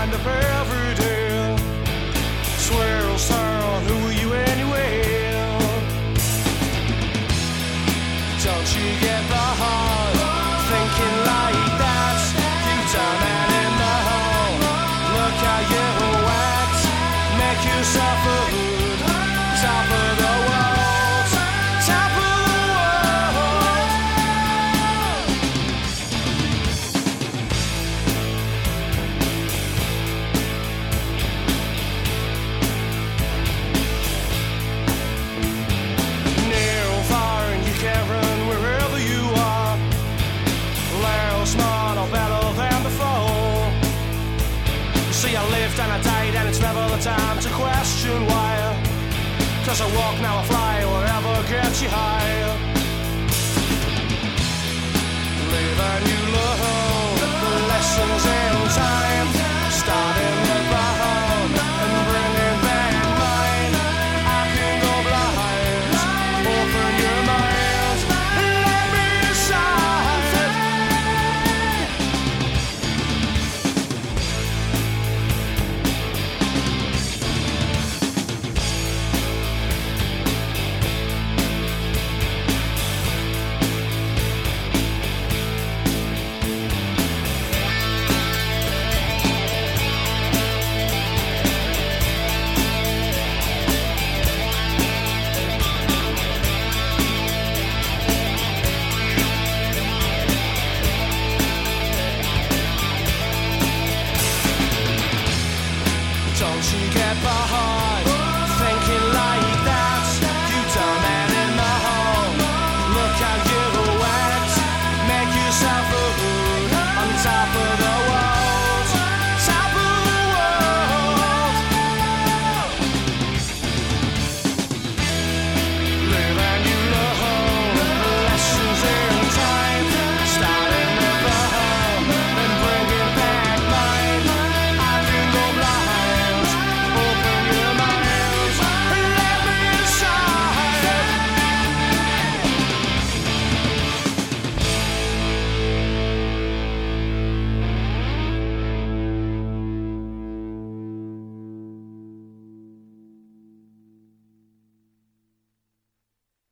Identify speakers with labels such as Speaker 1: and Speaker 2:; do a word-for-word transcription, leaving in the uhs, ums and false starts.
Speaker 1: stand up every day. Swirls turn, who are you anyway? Don't you get the heart thinking like that? You down and in the hole. Look how you act. Make yourself a hood. Top of the world. Top of the world. Near or far and you can't run wherever you are. Learn smart or better than before. See, I lived and I died and it's never the time to question why. Cause I walk, now I fly, wherever gets you high.